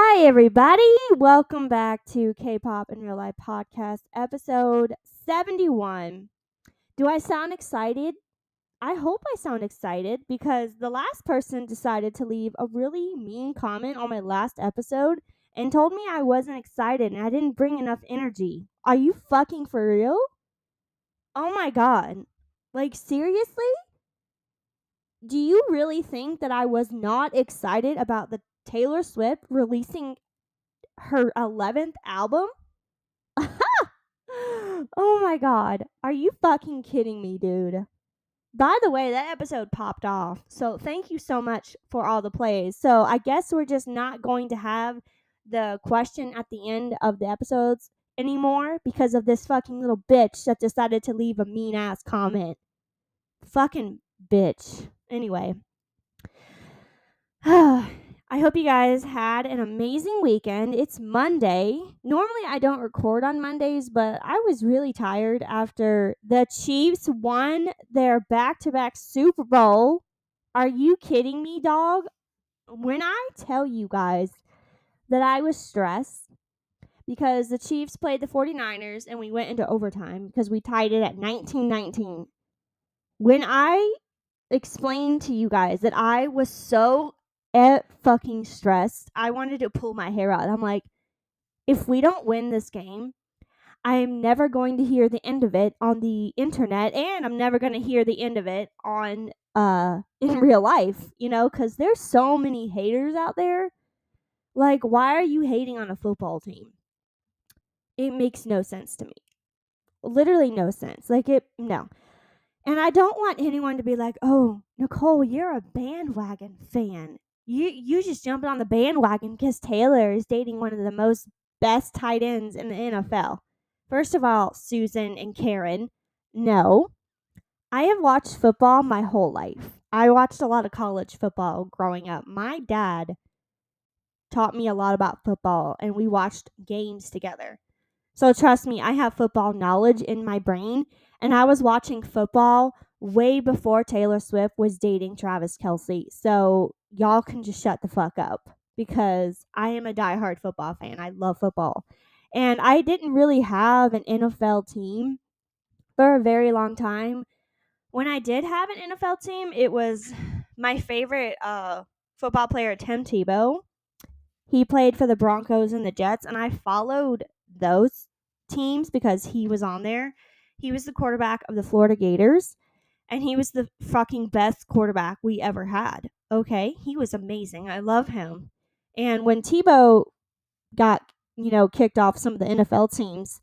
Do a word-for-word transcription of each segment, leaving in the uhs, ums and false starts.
Hi, everybody. Welcome back to K-Pop in Real Life podcast, episode seventy-one. Do I sound excited? I hope I sound excited because the last person decided to leave a really mean comment on my last episode and told me I wasn't excited and I didn't bring enough energy. Are you fucking for real? Oh my god. Like, seriously? Do you really think that I was not excited about the Taylor Swift releasing her eleventh album? Oh my god. Are you fucking kidding me, dude? By the way, that episode popped off. So thank you so much for all the plays. So I guess we're just not going to have the question at the end of the episodes anymore because of this fucking little bitch that decided to leave a mean ass comment. Fucking bitch. Anyway. I hope you guys had an amazing weekend. It's Monday. Normally I don't record on Mondays, but I was really tired after the Chiefs won their back-to-back Super Bowl. Are you kidding me, dog? When I tell you guys that I was stressed because the Chiefs played the 49ers and we went into overtime because we tied it at nineteen nineteen. When I explained to you guys that I was so e- fucking stressed, I wanted to pull my hair out. I'm like, if we don't win this game, I'm never going to hear the end of it on the internet, and I'm never going to hear the end of it on uh in real life, you know, because there's so many haters out there. Like, why are you hating on a football team? It makes no sense to me. Literally no sense. Like, it, no. And I don't want anyone to be like, oh, Nicole, you're a bandwagon fan. You you just jumping on the bandwagon because Taylor is dating one of the most best tight ends in the N F L. First of all, Susan and Karen, no. I have watched football my whole life. I watched a lot of college football growing up. My dad taught me a lot about football, and we watched games together. So trust me, I have football knowledge in my brain, and I was watching football way before Taylor Swift was dating Travis Kelce. So y'all can just shut the fuck up because I am a diehard football fan. I love football. And I didn't really have an N F L team for a very long time. When I did have an N F L team, it was my favorite uh, football player, Tim Tebow. He played for the Broncos and the Jets, and I followed those teams because he was on there. He was the quarterback of the Florida Gators, and he was the fucking best quarterback we ever had. Okay? He was amazing. I love him. And when Tebow got, you know, kicked off some of the N F L teams,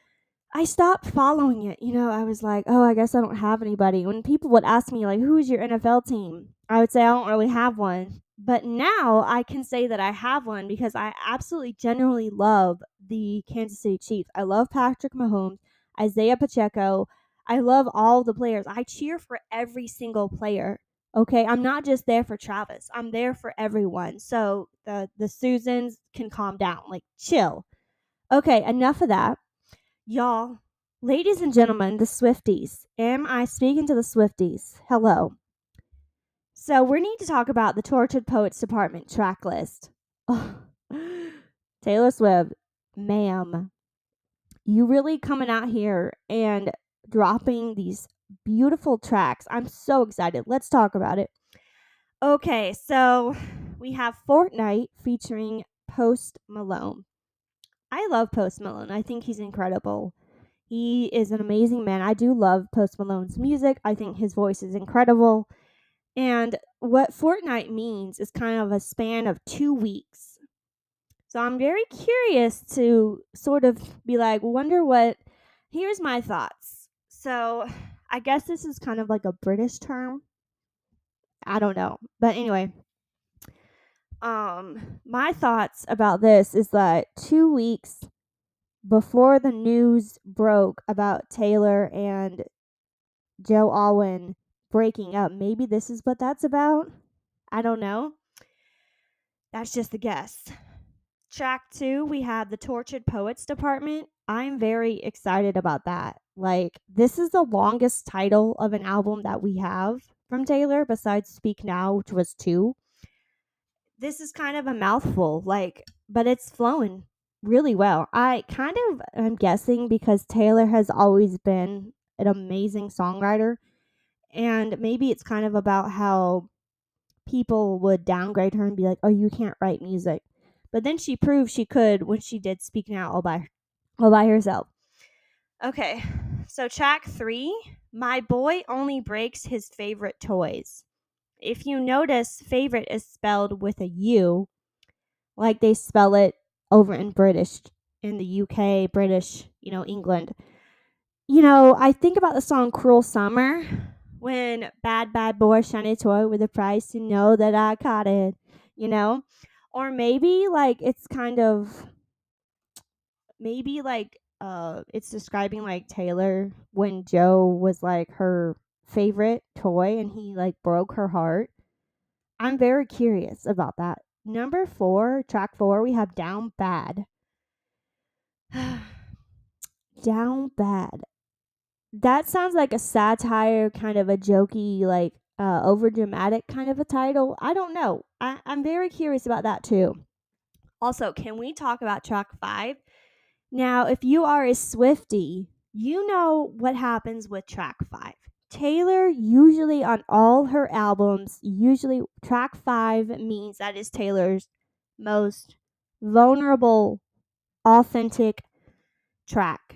I stopped following it. You know, I was like, oh, I guess I don't have anybody. When people would ask me, like, who is your N F L team? I would say I don't really have one. But now I can say that I have one because I absolutely genuinely love the Kansas City Chiefs. I love Patrick Mahomes, Isaiah Pacheco. I love all the players. I cheer for every single player. Okay, I'm not just there for Travis. I'm there for everyone. So the the Susans can calm down. Like, chill. Okay, enough of that. Y'all, ladies and gentlemen, the Swifties. Am I speaking to the Swifties? Hello. So we need to talk about the Tortured Poets Department track list. Oh, Taylor Swift, ma'am, you really coming out here and dropping these beautiful tracks. I'm so excited. Let's talk about it. Okay, so we have Fortnite featuring Post Malone. I love Post Malone. I think he's incredible. He is an amazing man. I do love Post Malone's music. I think his voice is incredible. And what Fortnite means is kind of a span of two weeks. So I'm very curious to sort of be like, wonder what. Here's my thoughts. So I guess this is kind of like a British term. I don't know. But anyway, um, my thoughts about this is that two weeks before the news broke about Taylor and Joe Alwyn breaking up, maybe this is what that's about. I don't know. That's just a guess. Track two, we have the Tortured Poets Department. I'm very excited about that. Like, this is the longest title of an album that we have from Taylor, besides Speak Now, which was two. This is kind of a mouthful. Like, but it's flowing really well. I kind of am guessing because Taylor has always been an amazing songwriter, and maybe it's kind of about how people would downgrade her and be like, "Oh, you can't write music." But then she proved she could when she did Speaking Out all by all by herself. Okay. So track three, My Boy Only Breaks His Favorite Toys. If you notice, favorite is spelled with a U, like they spell it over in British, in the U K, British, you know, England. You know, I think about the song Cruel Summer when bad, bad boy shiny toy with a price to know that I caught it, you know? Or maybe like it's kind of, maybe like uh it's describing like Taylor when Joe was like her favorite toy and he like broke her heart. I'm very curious about that. Number four, track four, we have Down Bad. Down Bad. That sounds like a satire, kind of a jokey, like uh, over dramatic kind of a title. I don't know. I, I'm very curious about that too. Also, can we talk about track five? Now, if you are a Swiftie, you know what happens with track five. Taylor, usually on all her albums, usually track five means that is Taylor's most vulnerable, authentic track.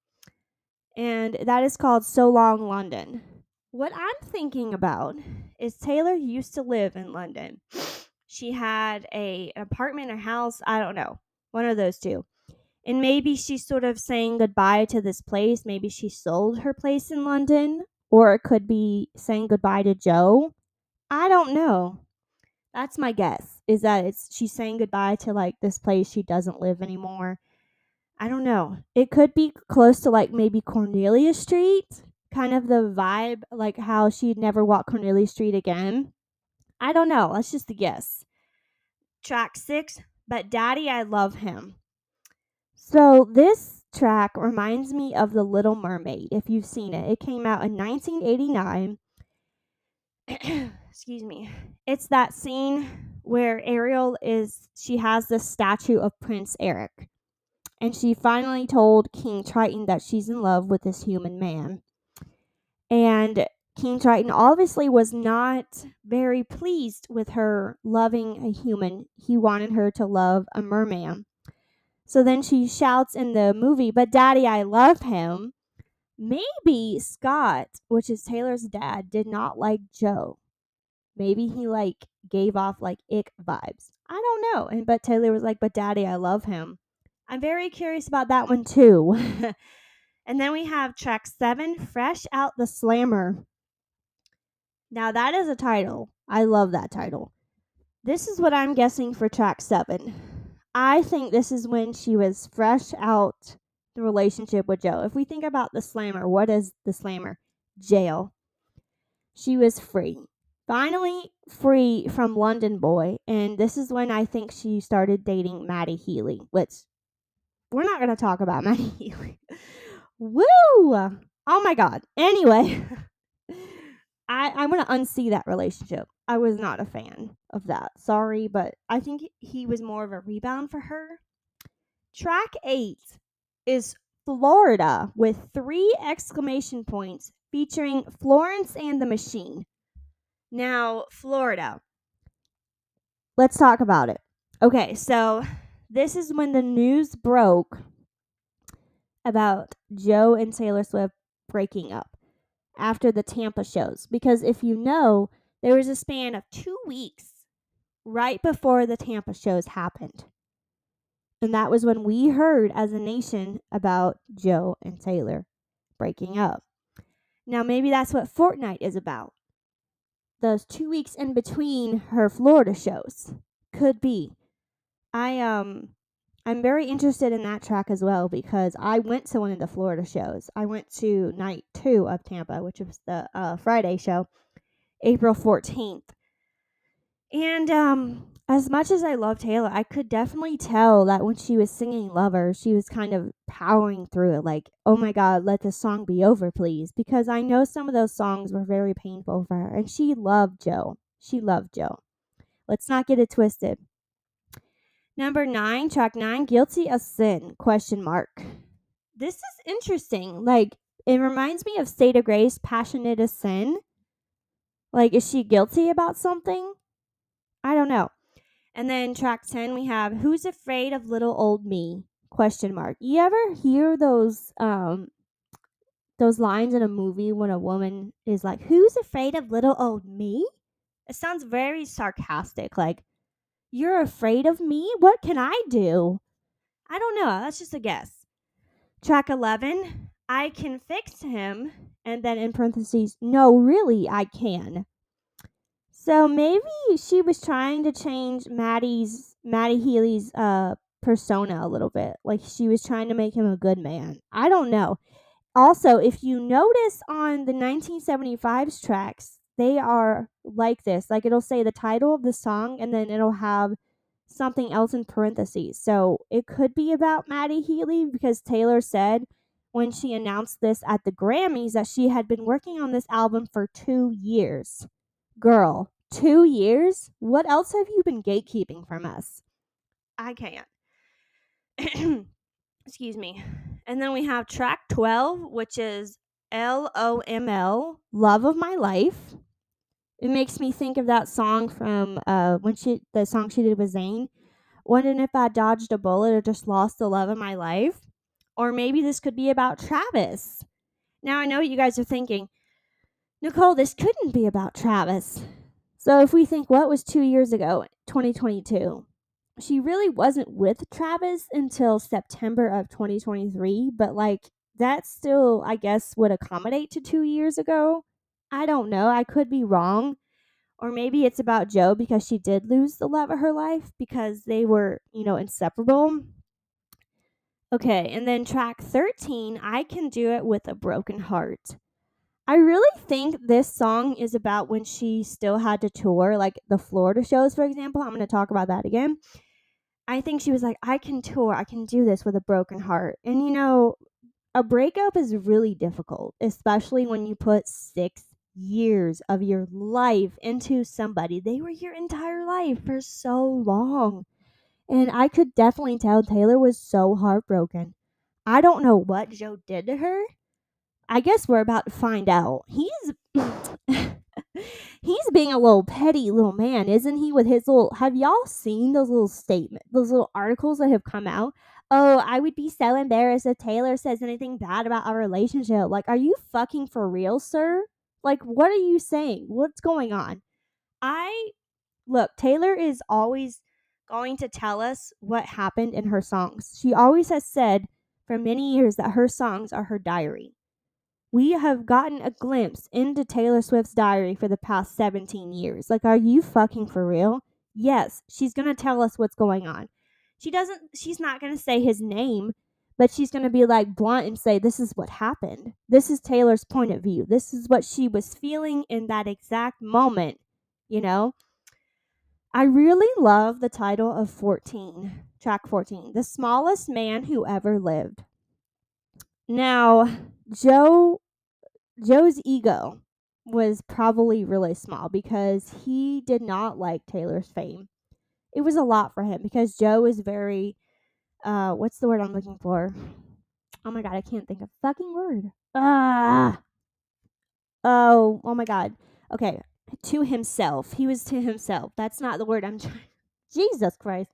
And that is called So Long London. What I'm thinking about is Taylor used to live in London. She had a an apartment or house, I don't know, one of those two. And maybe she's sort of saying goodbye to this place. Maybe she sold her place in London, or it could be saying goodbye to Joe. I don't know. That's my guess. Is that it's she's saying goodbye to like this place she doesn't live anymore. I don't know. It could be close to like maybe Cornelia Street, kind of the vibe, like how she'd never walk Cornelia Street again. I don't know. That's just a guess. Track six, But Daddy, I Love Him. So this track reminds me of The Little Mermaid, if you've seen it. It came out in nineteen eighty-nine. Excuse me. It's that scene where Ariel is, she has this statue of Prince Eric. And she finally told King Triton that she's in love with this human man. And King Triton obviously was not very pleased with her loving a human. He wanted her to love a merman. So then she shouts in the movie, "But Daddy, I love him." Maybe Scott, which is Taylor's dad, did not like Joe. Maybe he like gave off like ick vibes. I don't know. And but Taylor was like, "But Daddy, I love him." I'm very curious about that one too. And then we have track seven, Fresh Out the Slammer. Now that is a title. I love that title. This is what I'm guessing for track seven. I think this is when she was fresh out the relationship with Joe. If we think about the Slammer, what is the Slammer? Jail. She was free. Finally free from London Boy. And this is when I think she started dating Maddie Healy, which we're not going to talk about Maddie Healy. Woo! Oh my God. Anyway, I, I'm going to unsee that relationship. I was not a fan of that. Sorry, but I think he was more of a rebound for her. Track eight is Florida with three exclamation points featuring Florence and the Machine. Now, Florida. Let's talk about it. Okay, so this is when the news broke about Joe and Taylor Swift breaking up after the Tampa shows. Because if you know, there was a span of two weeks right before the Tampa shows happened. And that was when we heard as a nation about Joe and Taylor breaking up. Now, maybe that's what Fortnite is about. Those two weeks in between her Florida shows. Could be. I, um, I'm very interested in that track as well because I went to one of the Florida shows. I went to night two of Tampa, which was the uh, Friday show, April fourteenth. And um, as much as I love Taylor, I could definitely tell that when she was singing Lover, she was kind of powering through it like, oh my God, let this song be over, please. Because I know some of those songs were very painful for her. And she loved Joe. She loved Joe. Let's not get it twisted. Number nine, track nine, Guilty of Sin, question mark. This is interesting. Like, it reminds me of State of Grace, Passionate of Sin. Like, is she guilty about something? I don't know. And then track ten, we have Who's Afraid of Little Old Me, question mark. You ever hear those um those lines in a movie when a woman is like, "Who's afraid of little old me?" It sounds very sarcastic, like, "You're afraid of me? What can I do?" I don't know. That's just a guess. Track eleven, I can fix him. And then in parentheses, no, really, I can. So maybe she was trying to change Maddie's, Maddie Healy's uh, persona a little bit. Like she was trying to make him a good man. I don't know. Also, if you notice on the nineteen seventy-five's tracks, they are like this. Like it'll say the title of the song and then it'll have something else in parentheses. So it could be about Maddie Healy because Taylor said when she announced this at the Grammys that she had been working on this album for two years. Girl, two years? What else have you been gatekeeping from us? I can't. Excuse me. And then we have track twelve, which is L O M L, Love of My Life. It makes me think of that song from uh when she the song she did with Zayn. Wondering if I dodged a bullet or just lost the love of my life. Or maybe this could be about Travis. Now I know what you guys are thinking, Nicole, this couldn't be about Travis. So if we think what was two years ago, twenty twenty-two, she really wasn't with Travis until September of twenty twenty-three, but like that still, I guess, would accommodate to two years ago. I don't know. I could be wrong. Or maybe it's about Joe because she did lose the love of her life because they were, you know, inseparable. Okay, and then track thirteen, I Can Do It With a Broken Heart. I really think this song is about when she still had to tour, like the Florida shows, for example. I'm going to talk about that again. I think she was like, I can tour, I can do this with a broken heart. And you know, a breakup is really difficult, especially when you put six years of your life into somebody. They were your entire life for so long. And I could definitely tell Taylor was so heartbroken. I don't know what Joe did to her. I guess we're about to find out. He's he's being a little petty little man, isn't he? With his little, have y'all seen those little statements, those little articles that have come out? Oh, I would be so embarrassed if Taylor says anything bad about our relationship. Like, are you fucking for real, sir? Like, what are you saying? What's going on? I look, Taylor is always going to tell us what happened in her songs. She always has said for many years that her songs are her diary. We have gotten a glimpse into Taylor Swift's diary for the past seventeen years. Like, are you fucking for real? Yes, she's going to tell us what's going on. She doesn't, she's not going to say his name, but she's going to be like blunt and say, this is what happened. This is Taylor's point of view. This is what she was feeling in that exact moment, you know? I really love the title of fourteen, track fourteen, The Smallest Man Who Ever Lived. Now, Joe Joe's ego was probably really small because he did not like Taylor's fame. It was a lot for him because Joe is very, uh, what's the word I'm looking for? Oh my God, I can't think of a fucking word. Ah. Oh, oh my God. Okay, to himself. He was to himself. That's not the word I'm trying. Jesus Christ.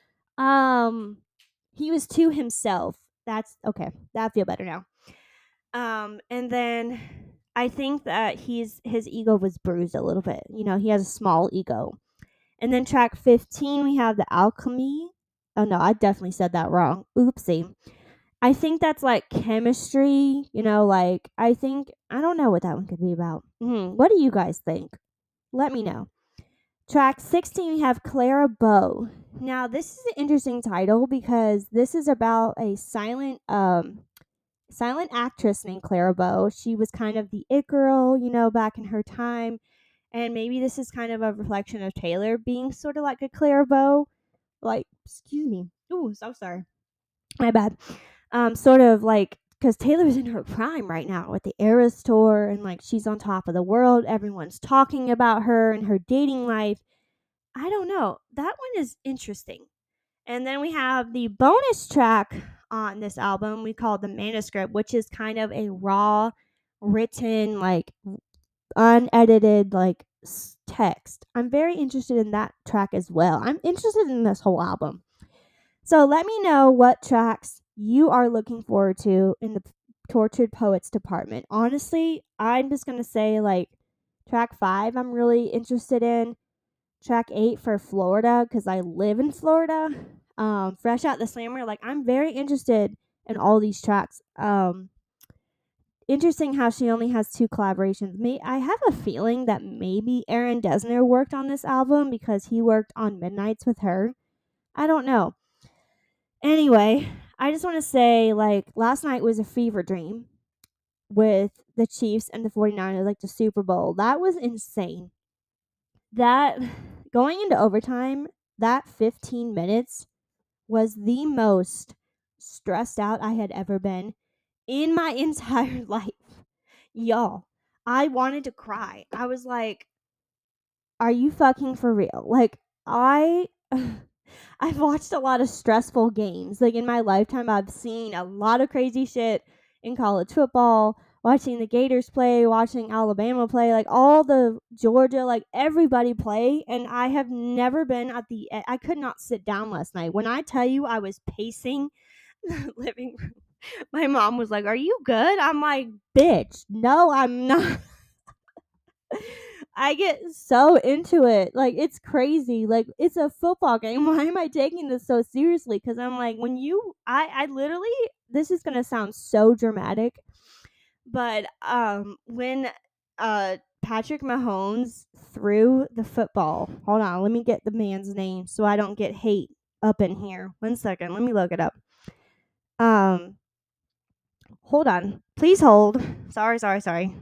Um, he was to himself. That's okay. That feel better now. Um, and then I think that he's his ego was bruised a little bit. You know, he has a small ego. And then track fifteen, we have The Alchemy. Oh no, I definitely said that wrong. Oopsie. I think that's like chemistry, you know, like I think I don't know what that one could be about. Mm, what do you guys think? Let me know. Track sixteen, we have Clara Bow. Now, this is an interesting title because this is about a silent um silent actress named Clara Bow. She was kind of the it girl, you know, back in her time. And maybe this is kind of a reflection of Taylor being sort of like a Clara Bow. Like, excuse me. Ooh, so sorry. My bad. Um, sort of like, because Taylor's in her prime right now with the Eras tour and like she's on top of the world. Everyone's talking about her and her dating life. I don't know. That one is interesting. And then we have the bonus track on this album we call The Manuscript, which is kind of a raw, written, like unedited, like text. I'm very interested in that track as well. I'm interested in this whole album. So let me know what tracks you are looking forward to in the Tortured Poets department. Honestly, I'm just going to say like track five I'm really interested in. Track eight for Florida because I live in Florida. Um, Fresh Out the Slammer. Like I'm very interested in all these tracks. Um, interesting how she only has two collaborations. May I have a feeling that maybe Aaron Dessner worked on this album because he worked on Midnights with her. I don't know. Anyway, I just want to say, like, last night was a fever dream with the Chiefs and the 49ers, like the Super Bowl. That was insane. That, going into overtime, that fifteen minutes was the most stressed out I had ever been in my entire life. Y'all, I wanted to cry. I was like, are you fucking for real? Like, I... I've watched a lot of stressful games. Like in my lifetime, I've seen a lot of crazy shit in college football, watching the Gators play, watching Alabama play, like all the Georgia, like everybody play. And I have never been at the, I could not sit down last night. When I tell you I was pacing the living room, my mom was like, are you good? I'm like, bitch, no, I'm not. I get so into it. Like, it's crazy. Like, it's a football game. Why am I taking this so seriously? Because I'm like, when you, I, I literally, this is going to sound so dramatic, but um, when uh, Patrick Mahomes threw the football, hold on, let me get the man's name so I don't get hate up in here. One second, let me look it up. Um, hold on. Please hold. Sorry, sorry, sorry.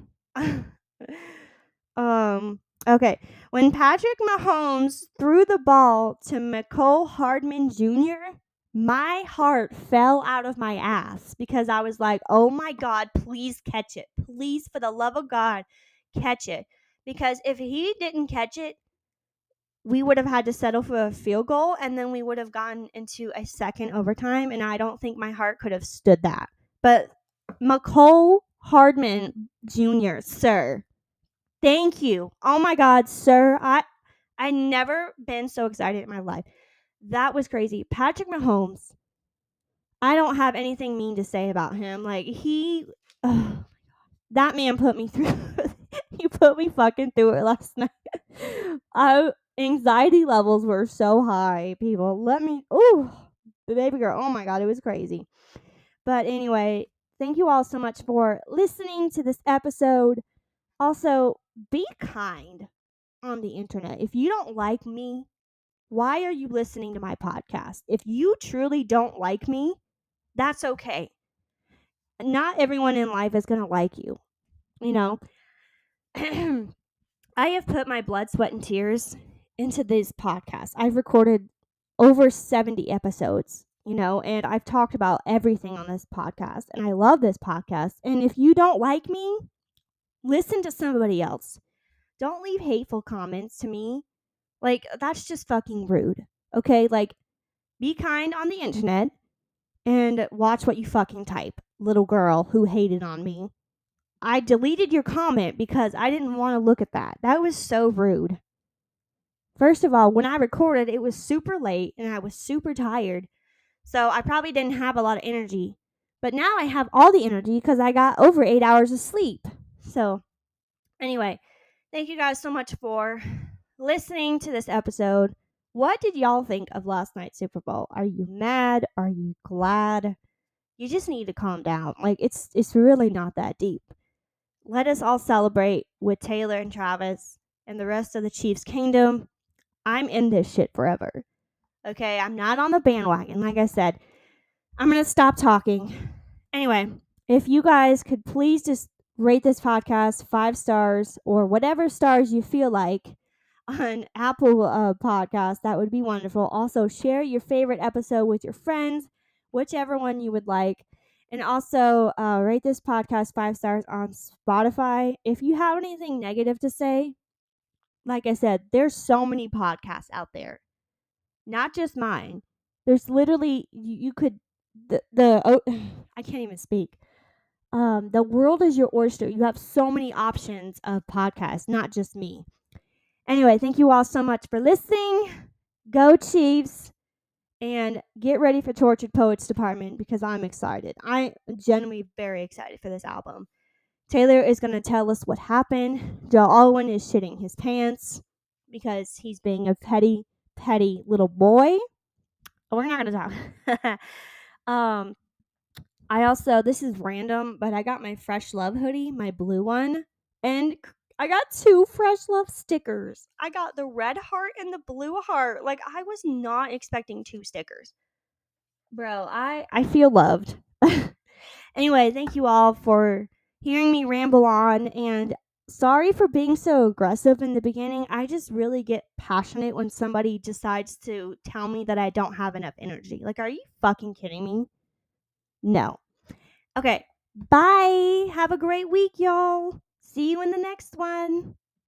Um, okay. When Patrick Mahomes threw the ball to Mecole Hardman Junior, my heart fell out of my ass because I was like, oh my God, please catch it. Please, for the love of God, catch it. Because if he didn't catch it, we would have had to settle for a field goal and then we would have gone into a second overtime. And I don't think my heart could have stood that. But Mecole Hardman Junior, sir, thank you. Oh my God, sir. I I never been so excited in my life. That was crazy. Patrick Mahomes, I don't have anything mean to say about him. Like he oh, that man put me through he put me fucking through it last night. I anxiety levels were so high, people. Let me ooh, the baby girl. Oh my God, it was crazy. But anyway, thank you all so much for listening to this episode. Also, be kind on the internet. If you don't like me, why are you listening to my podcast? If you truly don't like me, that's okay. Not everyone in life is going to like you. You know, I have put my blood, sweat, and tears into this podcast. I've recorded over seventy episodes, you know, and I've talked about everything on this podcast. And I love this podcast. And if you don't like me, listen to somebody else. Don't leave hateful comments to me. Like, that's just fucking rude. Okay? Like, be kind on the internet and watch what you fucking type, little girl who hated on me. I deleted your comment because I didn't want to look at that. That was so rude. First of all, when I recorded, it was super late and I was super tired. So I probably didn't have a lot of energy. But now I have all the energy because I got over eight hours of sleep. So, anyway, thank you guys so much for listening to this episode. What did y'all think of last night's Super Bowl? Are you mad? Are you glad? You just need to calm down. Like, it's it's really not that deep. Let us all celebrate with Taylor and Travis and the rest of the Chiefs Kingdom. I'm in this shit forever. Okay, I'm not on the bandwagon. Like I said, I'm going to stop talking. Anyway, if you guys could please just rate this podcast five stars or whatever stars you feel like on Apple uh, Podcast, that would be wonderful. Also, share your favorite episode with your friends, whichever one you would like. And also, uh, rate this podcast five stars on Spotify. If you have anything negative to say, like I said, there's so many podcasts out there. Not just mine, There's literally you, you could the the oh, I can't even speak. Um, the world is your oyster. You have so many options of podcasts, not just me. Anyway, thank you all so much for listening. Go Chiefs, and get ready for Tortured Poets Department because I'm excited. I'm genuinely very excited for this album. Taylor is going to tell us what happened. Joe Alwyn is shitting his pants because he's being a petty, petty little boy. We're not going to talk. um, I also, this is random, but I got my Fresh Love hoodie, my blue one, and I got two Fresh Love stickers. I got the red heart and the blue heart. Like, I was not expecting two stickers. Bro, I, I feel loved. Anyway, thank you all for hearing me ramble on, and sorry for being so aggressive in the beginning. I just really get passionate when somebody decides to tell me that I don't have enough energy. Like, are you fucking kidding me? No. Okay, bye. Have a great week, y'all. See you in the next one.